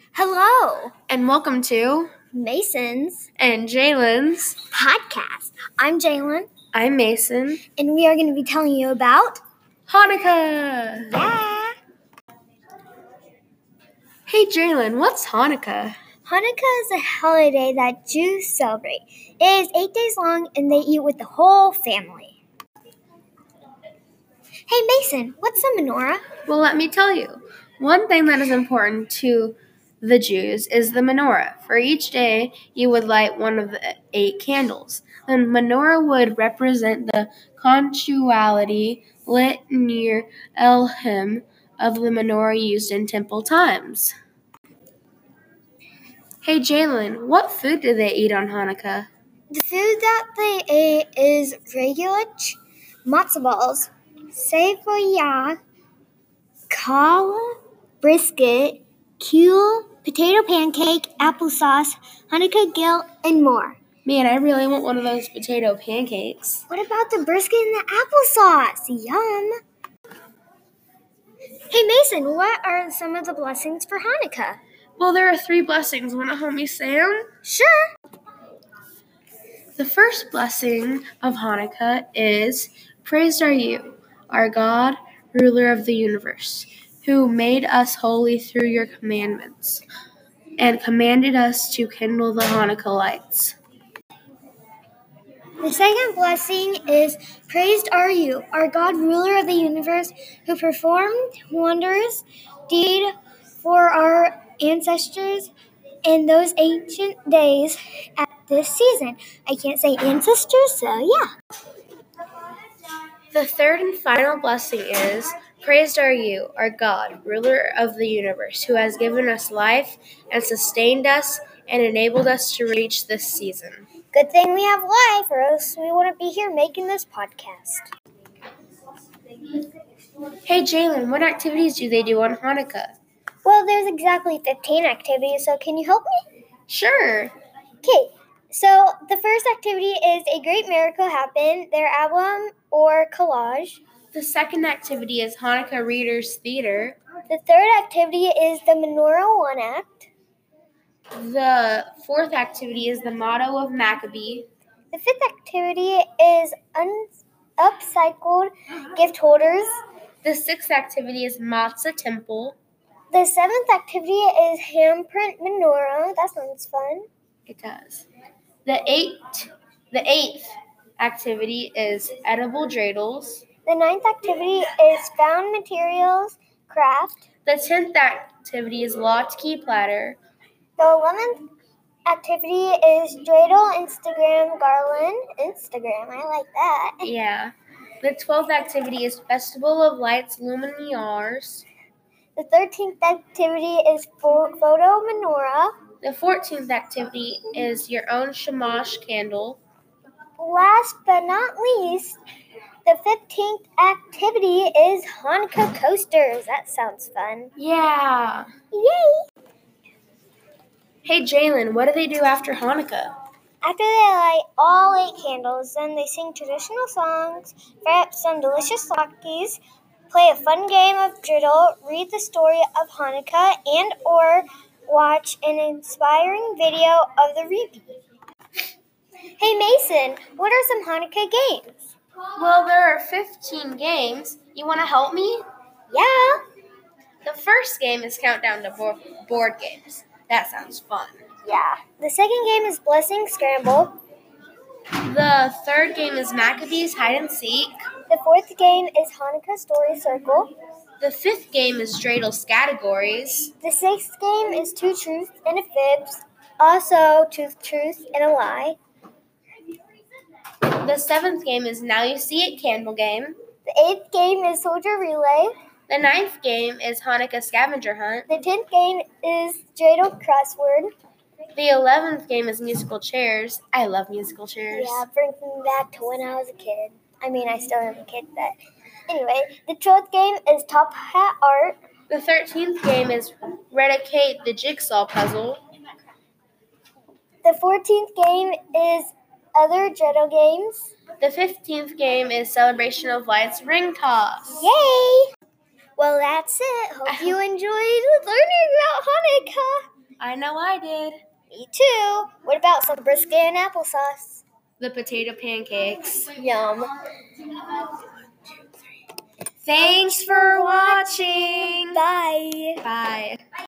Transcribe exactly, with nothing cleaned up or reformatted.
Hello, and welcome to Mason's and Jalen's podcast. I'm Jalen, I'm Mason. and we are going to be telling you about Hanukkah. Yeah. Hey Jalen, what's Hanukkah? Hanukkah is a holiday that Jews celebrate. It is eight days long, and they eat with the whole family. Hey Mason, what's a menorah? Well, let me tell you. One thing that is important to the Jews is the menorah. For each day, you would light one of the eight candles. The menorah would represent the continuity lit near Elohim of the menorah used in temple times. Hey Jalen, what food do they eat on Hanukkah? The food that they ate is regulich, matzo balls, sevoya, challah, brisket, kule, potato pancake, applesauce, Hanukkah gill, and more. Man, I really want one of those potato pancakes. What about the brisket and the applesauce? Yum! Hey Mason, what are some of the blessings for Hanukkah? Well, there are three blessings. Want to help me say them? Sure! The first blessing of Hanukkah is, Praised are you, our God, ruler of the universe, who made us holy through your commandments, and commanded us to kindle the Hanukkah lights. The second blessing is, Praised are you, our God, ruler of the universe, who performed wondrous deed for our ancestors in those ancient days at this season. I can't say ancestors, so yeah. The third and final blessing is, Praised are you, our God, ruler of the universe, who has given us life and sustained us and enabled us to reach this season. Good thing we have life, or else we wouldn't be here making this podcast. Hey Jalen, what activities do they do on Hanukkah? Well, there's exactly fifteen activities, so can you help me? Sure. Okay, so the first activity is A Great Miracle Happened, their album or collage. The second activity is Hanukkah Readers Theater. The third activity is the Menorah One Act. The fourth activity is the Motto of Maccabee. The fifth activity is un- upcycled gift holders. The sixth activity is Matzah Temple. The seventh activity is handprint menorah. That sounds fun. It does. The eighth, the eighth activity is edible dreidels. The ninth activity is found materials craft. The tenth activity is latke platter. The eleventh activity is dreidel Instagram garland. Instagram, I like that. Yeah. The twelfth activity is Festival of Lights Luminaires. The thirteenth activity is photo menorah. The fourteenth activity is your own shamash candle. Last but not least, the fifteenth activity is Hanukkah coasters. That sounds fun. Yeah. Yay! Hey Jalen, what do they do after Hanukkah? After they light all eight candles, then they sing traditional songs, fry up some delicious latkes, play a fun game of dreidel, read the story of Hanukkah, and or watch an inspiring video of the repeat. Hey Mason, what are some Hanukkah games? Well, there are fifteen games. You want to help me? Yeah. The first game is Countdown to board, board games. That sounds fun. Yeah. The second game is Blessing Scramble. The third game is Maccabees Hide and Seek. The fourth game is Hanukkah Story Circle. The fifth game is Dreidel Categories. The sixth game is Two Truths and a Fibs. Also, Two Truths and a Lie. The seventh game is Now You See It Candle Game. The eighth game is Soldier Relay. The ninth game is Hanukkah Scavenger Hunt. The tenth game is Dreidel Crossword. The eleventh game is Musical Chairs. I love musical chairs. Yeah, brings me back to when I was a kid. I mean, I still am a kid, but anyway. The twelfth game is Top Hat Art. The thirteenth game is Redicate the Jigsaw Puzzle. The fourteenth game is Other Dreidel Games. The fifteenth game is Celebration of Lights Ring Toss. Yay! Well, that's it. Hope you enjoyed learning about Hanukkah. I know I did. Me too. What about some brisket and applesauce? The potato pancakes. Yum. Thanks for watching. Bye. Bye.